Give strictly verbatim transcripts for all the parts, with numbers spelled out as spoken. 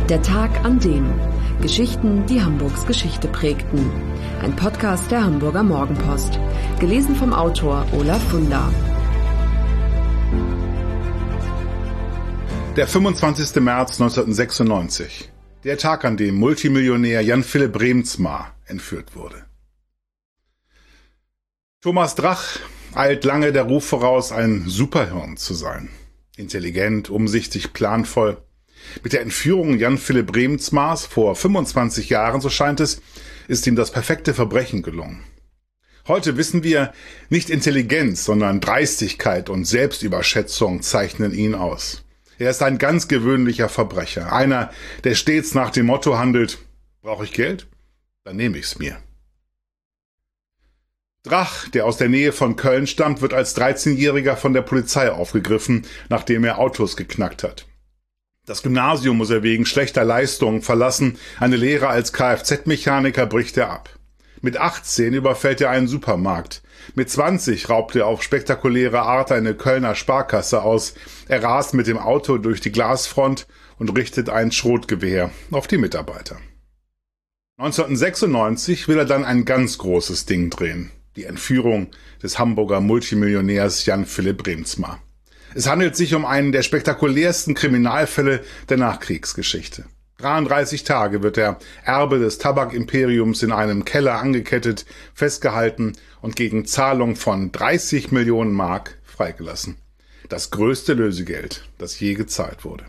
Der Tag an dem. Geschichten, die Hamburgs Geschichte prägten. Ein Podcast der Hamburger Morgenpost. Gelesen vom Autor Olaf Funder. Der fünfundzwanzigste März neunzehnhundertsechsundneunzig. Der Tag, an dem Multimillionär Jan Philipp Reemtsma entführt wurde. Thomas Drach eilt lange der Ruf voraus, ein Superhirn zu sein. Intelligent, umsichtig, planvoll. Mit der Entführung Jan Philipp Reemtsmas vor fünfundzwanzig Jahren, so scheint es, ist ihm das perfekte Verbrechen gelungen. Heute wissen wir, nicht Intelligenz, sondern Dreistigkeit und Selbstüberschätzung zeichnen ihn aus. Er ist ein ganz gewöhnlicher Verbrecher, einer, der stets nach dem Motto handelt: Brauche ich Geld? Dann nehme ich's mir. Drach, der aus der Nähe von Köln stammt, wird als dreizehnjähriger von der Polizei aufgegriffen, nachdem er Autos geknackt hat. Das Gymnasium muss er wegen schlechter Leistungen verlassen, eine Lehre als Kfz-Mechaniker bricht er ab. Mit achtzehn überfällt er einen Supermarkt. Mit zwanzig raubt er auf spektakuläre Art eine Kölner Sparkasse aus. Er rast mit dem Auto durch die Glasfront und richtet ein Schrotgewehr auf die Mitarbeiter. neunzehnhundertsechsundneunzig will er dann ein ganz großes Ding drehen: die Entführung des Hamburger Multimillionärs Jan Philipp Reemtsma. Es handelt sich um einen der spektakulärsten Kriminalfälle der Nachkriegsgeschichte. dreiunddreißig Tage wird der Erbe des Tabakimperiums in einem Keller angekettet, festgehalten und gegen Zahlung von dreißig Millionen Mark freigelassen. Das größte Lösegeld, das je gezahlt wurde.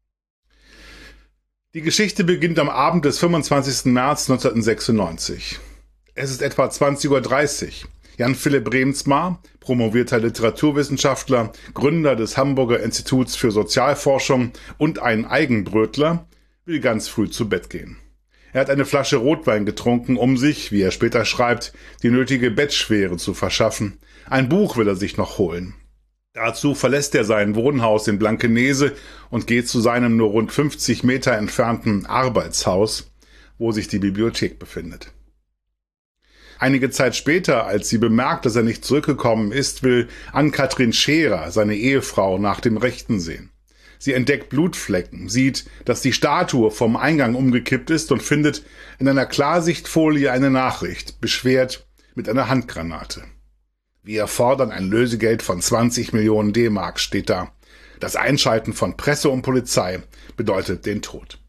Die Geschichte beginnt am Abend des fünfundzwanzigsten März neunzehnhundertsechsundneunzig. Es ist etwa zwanzig Uhr dreißig. Jan Philipp Reemtsma, promovierter Literaturwissenschaftler, Gründer des Hamburger Instituts für Sozialforschung und ein Eigenbrötler, will ganz früh zu Bett gehen. Er hat eine Flasche Rotwein getrunken, um sich, wie er später schreibt, die nötige Bettschwere zu verschaffen. Ein Buch will er sich noch holen. Dazu verlässt er sein Wohnhaus in Blankenese und geht zu seinem nur rund fünfzig Meter entfernten Arbeitshaus, wo sich die Bibliothek befindet. Einige Zeit später, als sie bemerkt, dass er nicht zurückgekommen ist, will Ann-Kathrin Scherer, seine Ehefrau, nach dem Rechten sehen. Sie entdeckt Blutflecken, sieht, dass die Statue vom Eingang umgekippt ist und findet in einer Klarsichtfolie eine Nachricht, beschwert mit einer Handgranate. Wir fordern ein Lösegeld von zwanzig Millionen D-Mark, steht da. Das Einschalten von Presse und Polizei bedeutet den Tod.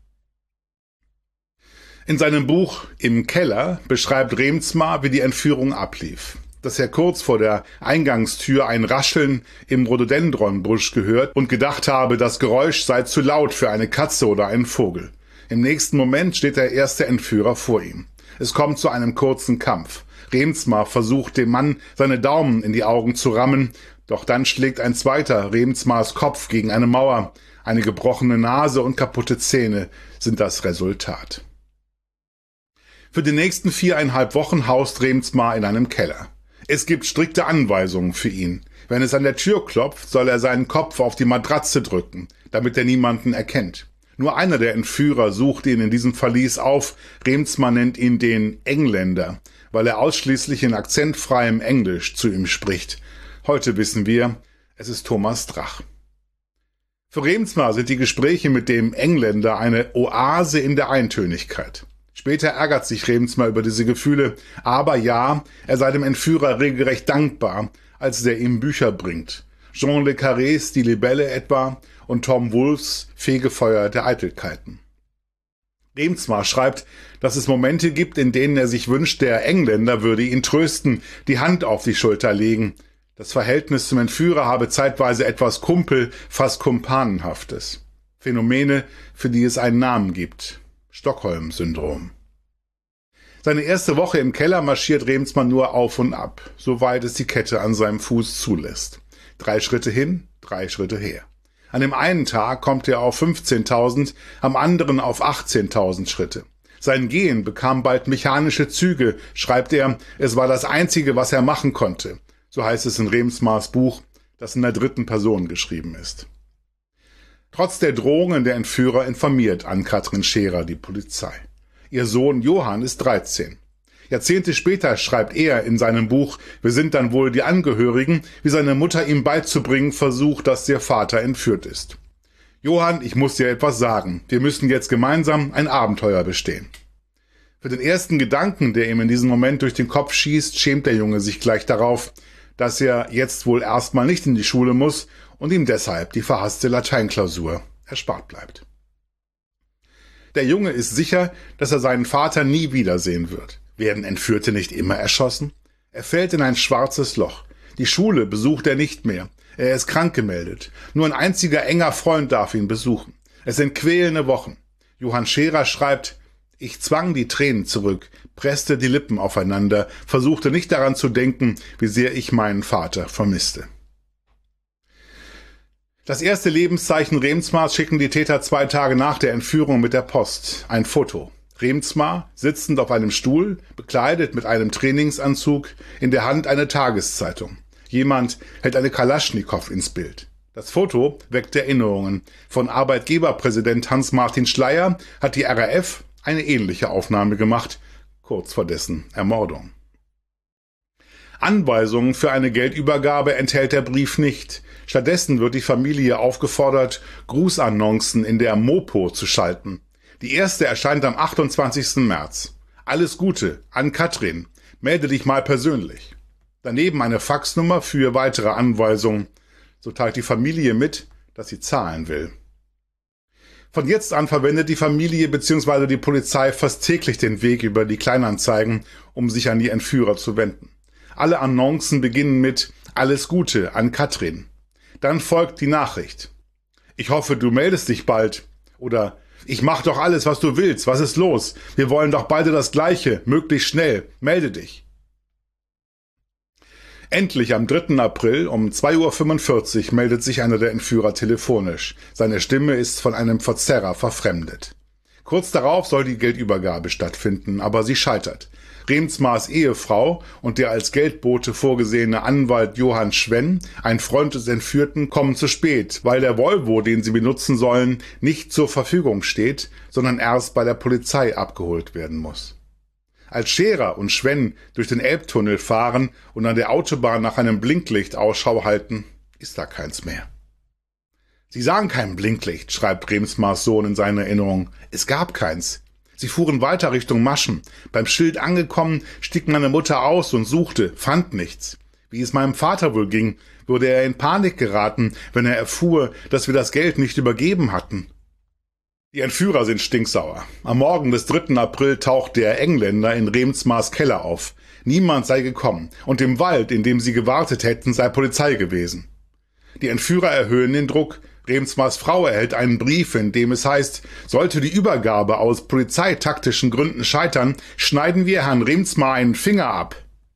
In seinem Buch Im Keller beschreibt Reemtsma, wie die Entführung ablief. Dass er kurz vor der Eingangstür ein Rascheln im Rhododendronbusch gehört und gedacht habe, das Geräusch sei zu laut für eine Katze oder einen Vogel. Im nächsten Moment steht der erste Entführer vor ihm. Es kommt zu einem kurzen Kampf. Reemtsma versucht dem Mann seine Daumen in die Augen zu rammen, doch dann schlägt ein zweiter Reemtsmas Kopf gegen eine Mauer. Eine gebrochene Nase und kaputte Zähne sind das Resultat. Für die nächsten viereinhalb Wochen haust Reemtsma in einem Keller. Es gibt strikte Anweisungen für ihn. Wenn es an der Tür klopft, soll er seinen Kopf auf die Matratze drücken, damit er niemanden erkennt. Nur einer der Entführer sucht ihn in diesem Verlies auf. Reemtsma nennt ihn den Engländer, weil er ausschließlich in akzentfreiem Englisch zu ihm spricht. Heute wissen wir, es ist Thomas Drach. Für Reemtsma sind die Gespräche mit dem Engländer eine Oase in der Eintönigkeit. Später ärgert sich Reemtsma über diese Gefühle, aber ja, er sei dem Entführer regelrecht dankbar, als der ihm Bücher bringt. Jean le Carrés Die Libelle etwa und Tom Wolfes Fegefeuer der Eitelkeiten. Reemtsma schreibt, dass es Momente gibt, in denen er sich wünscht, der Engländer würde ihn trösten, die Hand auf die Schulter legen. Das Verhältnis zum Entführer habe zeitweise etwas Kumpel, fast Kumpanenhaftes. Phänomene, für die es einen Namen gibt. Stockholm-Syndrom. Seine erste Woche im Keller marschiert Reemtsma nur auf und ab, soweit es die Kette an seinem Fuß zulässt. Drei Schritte hin, drei Schritte her. An dem einen Tag kommt er auf fünfzehntausend, am anderen auf achtzehntausend Schritte. Sein Gehen bekam bald mechanische Züge, schreibt er, es war das Einzige, was er machen konnte. So heißt es in Reemtsmas Buch, das in der dritten Person geschrieben ist. Trotz der Drohungen der Entführer informiert Ann-Kathrin Scherer die Polizei. Ihr Sohn Johann ist dreizehn. Jahrzehnte später schreibt er in seinem Buch Wir sind dann wohl die Angehörigen, wie seine Mutter ihm beizubringen versucht, dass der Vater entführt ist. Johann, ich muss dir etwas sagen. Wir müssen jetzt gemeinsam ein Abenteuer bestehen. Für den ersten Gedanken, der ihm in diesem Moment durch den Kopf schießt, schämt der Junge sich gleich darauf, dass er jetzt wohl erstmal nicht in die Schule muss und ihm deshalb die verhasste Lateinklausur erspart bleibt. Der Junge ist sicher, dass er seinen Vater nie wiedersehen wird. Werden Entführte nicht immer erschossen? Er fällt in ein schwarzes Loch. Die Schule besucht er nicht mehr. Er ist krank gemeldet. Nur ein einziger enger Freund darf ihn besuchen. Es sind quälende Wochen. Johann Scherer schreibt: Ich zwang die Tränen zurück, presste die Lippen aufeinander, versuchte nicht daran zu denken, wie sehr ich meinen Vater vermisste. Das erste Lebenszeichen Reemtsmars schicken die Täter zwei Tage nach der Entführung mit der Post. Ein Foto. Reemtsmar sitzend auf einem Stuhl, bekleidet mit einem Trainingsanzug, in der Hand eine Tageszeitung. Jemand hält eine Kalaschnikow ins Bild. Das Foto weckt Erinnerungen. Von Arbeitgeberpräsident Hans-Martin Schleyer hat die R A F eine ähnliche Aufnahme gemacht, kurz vor dessen Ermordung. Anweisungen für eine Geldübergabe enthält der Brief nicht. Stattdessen wird die Familie aufgefordert, Grußannoncen in der Mopo zu schalten. Die erste erscheint am achtundzwanzigsten März. Alles Gute an Katrin. Melde dich mal persönlich. Daneben eine Faxnummer für weitere Anweisungen. So teilt die Familie mit, dass sie zahlen will. Von jetzt an verwendet die Familie bzw. die Polizei fast täglich den Weg über die Kleinanzeigen, um sich an die Entführer zu wenden. Alle Annoncen beginnen mit Alles Gute an Katrin. Dann folgt die Nachricht: Ich hoffe, du meldest dich bald. Oder Ich mach doch alles, was du willst. Was ist los? Wir wollen doch beide das Gleiche. Möglichst schnell. Melde dich. Endlich am dritten April um zwei Uhr fünfundvierzig meldet sich einer der Entführer telefonisch. Seine Stimme ist von einem Verzerrer verfremdet. Kurz darauf soll die Geldübergabe stattfinden, aber sie scheitert. Reemtsmars Ehefrau und der als Geldbote vorgesehene Anwalt Johann Schwenn, ein Freund des Entführten, kommen zu spät, weil der Volvo, den sie benutzen sollen, nicht zur Verfügung steht, sondern erst bei der Polizei abgeholt werden muss. Als Scherer und Schwenn durch den Elbtunnel fahren und an der Autobahn nach einem Blinklicht Ausschau halten, ist da keins mehr. Sie sahen kein Blinklicht, schreibt Reemtsmars Sohn in seiner Erinnerung. Es gab keins. Sie fuhren weiter Richtung Maschen. Beim Schild angekommen, stieg meine Mutter aus und suchte, fand nichts. Wie es meinem Vater wohl ging, würde er in Panik geraten, wenn er erfuhr, dass wir das Geld nicht übergeben hatten. Die Entführer sind stinksauer. Am Morgen des dritten April taucht der Engländer in Reemtsmars Keller auf. Niemand sei gekommen und im Wald, in dem sie gewartet hätten, sei Polizei gewesen. Die Entführer erhöhen den Druck. Reemtsmars Frau erhält einen Brief, in dem es heißt, sollte die Übergabe aus polizeitaktischen Gründen scheitern, schneiden wir Herrn Reemtsmar einen Finger ab.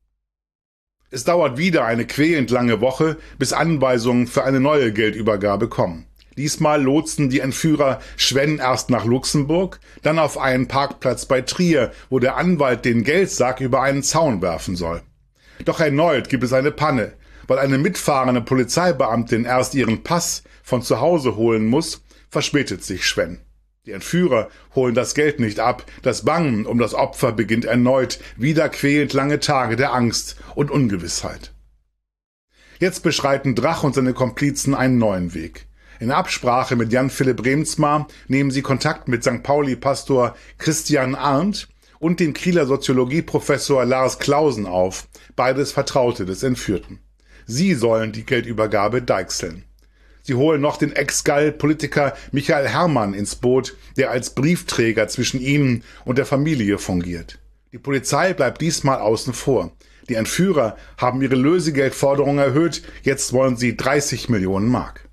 Es dauert wieder eine quälend lange Woche, bis Anweisungen für eine neue Geldübergabe kommen. Diesmal lotsen die Entführer Schwenn erst nach Luxemburg, dann auf einen Parkplatz bei Trier, wo der Anwalt den Geldsack über einen Zaun werfen soll. Doch erneut gibt es eine Panne. Weil eine mitfahrende Polizeibeamtin erst ihren Pass von zu Hause holen muss, verspätet sich Schwenn. Die Entführer holen das Geld nicht ab, das Bangen um das Opfer beginnt erneut, wieder quälend lange Tage der Angst und Ungewissheit. Jetzt beschreiten Drach und seine Komplizen einen neuen Weg. In Absprache mit Jan Philipp Reemtsmar nehmen sie Kontakt mit Sankt Pauli-Pastor Christian Arndt und den Kieler Soziologieprofessor Lars Clausen auf, beides Vertraute des Entführten. Sie sollen die Geldübergabe deichseln. Sie holen noch den Ex-Gall-Politiker Michael Herrmann ins Boot, der als Briefträger zwischen ihnen und der Familie fungiert. Die Polizei bleibt diesmal außen vor. Die Entführer haben ihre Lösegeldforderung erhöht, jetzt wollen sie dreißig Millionen Mark.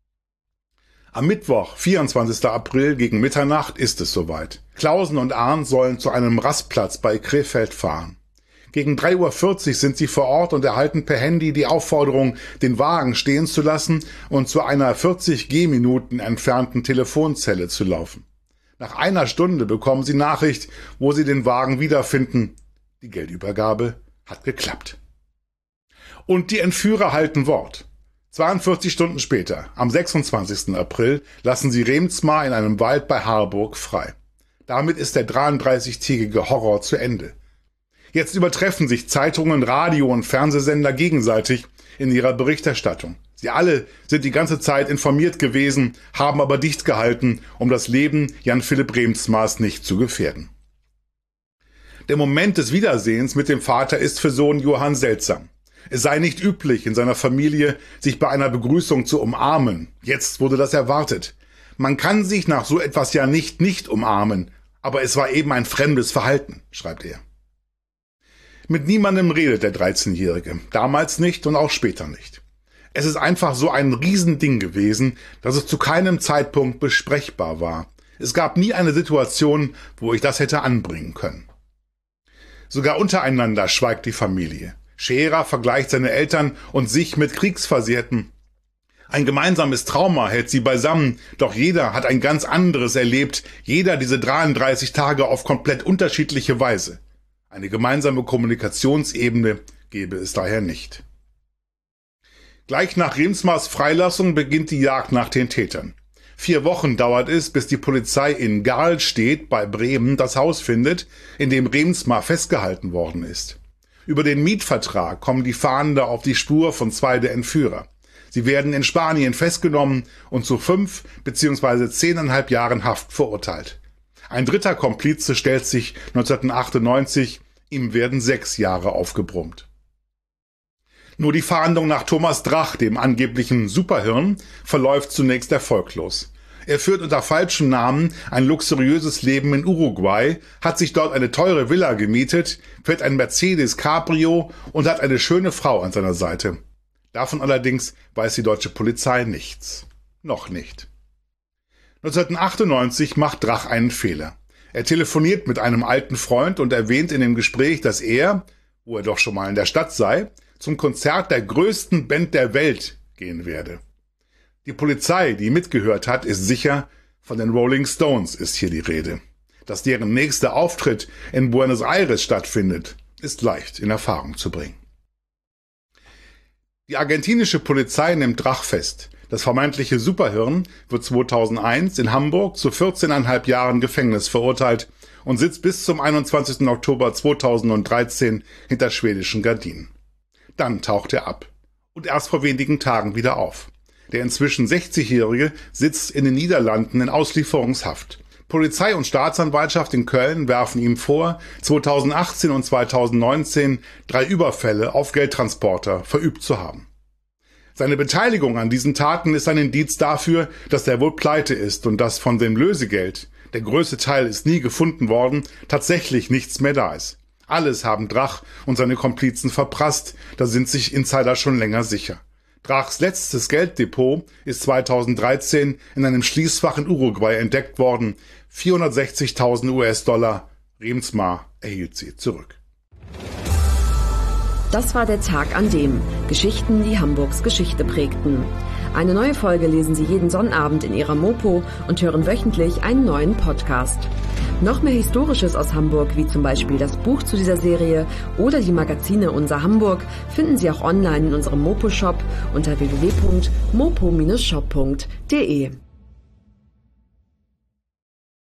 Am Mittwoch, vierundzwanzigsten April gegen Mitternacht ist es soweit. Clausen und Arndt sollen zu einem Rastplatz bei Krefeld fahren. Gegen drei Uhr vierzig sind sie vor Ort und erhalten per Handy die Aufforderung, den Wagen stehen zu lassen und zu einer vierzig Gehminuten entfernten Telefonzelle zu laufen. Nach einer Stunde bekommen sie Nachricht, wo sie den Wagen wiederfinden. Die Geldübergabe hat geklappt. Und die Entführer halten Wort. zweiundvierzig Stunden später, am sechsundzwanzigsten April, lassen sie Reemtsmar in einem Wald bei Harburg frei. Damit ist der dreiunddreißigtägige Horror zu Ende. Jetzt übertreffen sich Zeitungen, Radio- und Fernsehsender gegenseitig, in ihrer Berichterstattung. Sie alle sind die ganze Zeit informiert gewesen, haben aber dicht gehalten, um das Leben Jan Philipp Reemtsma's nicht zu gefährden. Der Moment des Wiedersehens mit dem Vater ist für Sohn Johann seltsam. Es sei nicht üblich, in seiner Familie sich bei einer Begrüßung zu umarmen. Jetzt wurde das erwartet. Man kann sich nach so etwas ja nicht nicht umarmen, aber es war eben ein fremdes Verhalten, schreibt er. Mit niemandem redet der dreizehnjährige, damals nicht und auch später nicht. Es ist einfach so ein Riesending gewesen, dass es zu keinem Zeitpunkt besprechbar war. Es gab nie eine Situation, wo ich das hätte anbringen können. Sogar untereinander schweigt die Familie. Scherer vergleicht seine Eltern und sich mit Kriegsversehrten. Ein gemeinsames Trauma hält sie beisammen, doch jeder hat ein ganz anderes erlebt, jeder diese dreiunddreißig Tage auf komplett unterschiedliche Weise. Eine gemeinsame Kommunikationsebene gäbe es daher nicht. Gleich nach Reemtsma's Freilassung beginnt die Jagd nach den Tätern. Vier Wochen dauert es, bis die Polizei in Garlstedt bei Bremen das Haus findet, in dem Reemtsma festgehalten worden ist. Über den Mietvertrag kommen die Fahnder auf die Spur von zwei der Entführer. Sie werden in Spanien festgenommen und zu fünf bzw. zehneinhalb Jahren Haft verurteilt. Ein dritter Komplize stellt sich neunzehnhundertachtundneunzig, ihm werden sechs Jahre aufgebrummt. Nur die Fahndung nach Thomas Drach, dem angeblichen Superhirn, verläuft zunächst erfolglos. Er führt unter falschem Namen ein luxuriöses Leben in Uruguay, hat sich dort eine teure Villa gemietet, fährt ein Mercedes Cabrio und hat eine schöne Frau an seiner Seite. Davon allerdings weiß die deutsche Polizei nichts. Noch nicht. neunzehnhundertachtundneunzig macht Drach einen Fehler. Er telefoniert mit einem alten Freund und erwähnt in dem Gespräch, dass er, wo er doch schon mal in der Stadt sei, zum Konzert der größten Band der Welt gehen werde. Die Polizei, die mitgehört hat, ist sicher, von den Rolling Stones ist hier die Rede. Dass deren nächster Auftritt in Buenos Aires stattfindet, ist leicht in Erfahrung zu bringen. Die argentinische Polizei nimmt Drach fest. Das vermeintliche Superhirn wird zweitausendeins in Hamburg zu vierzehneinhalb Jahren Gefängnis verurteilt und sitzt bis zum einundzwanzigsten Oktober zweitausenddreizehn hinter schwedischen Gardinen. Dann taucht er ab und erst vor wenigen Tagen wieder auf. Der inzwischen sechzigjährige sitzt in den Niederlanden in Auslieferungshaft. Polizei und Staatsanwaltschaft in Köln werfen ihm vor, zweitausendachtzehn und zweitausendneunzehn drei Überfälle auf Geldtransporter verübt zu haben. Seine Beteiligung an diesen Taten ist ein Indiz dafür, dass der wohl pleite ist und dass von dem Lösegeld, der größte Teil ist nie gefunden worden, tatsächlich nichts mehr da ist. Alles haben Drach und seine Komplizen verprasst, da sind sich Insider schon länger sicher. Drachs letztes Gelddepot ist zweitausenddreizehn in einem Schließfach in Uruguay entdeckt worden. vierhundertsechzigtausend US-Dollar. Reemtsma erhielt sie zurück. Das war der Tag an dem. Geschichten, die Hamburgs Geschichte prägten. Eine neue Folge lesen Sie jeden Sonnabend in Ihrer Mopo und hören wöchentlich einen neuen Podcast. Noch mehr Historisches aus Hamburg, wie zum Beispiel das Buch zu dieser Serie oder die Magazine Unser Hamburg, finden Sie auch online in unserem Mopo-Shop unter w w w punkt mopo Bindestrich shop punkt de.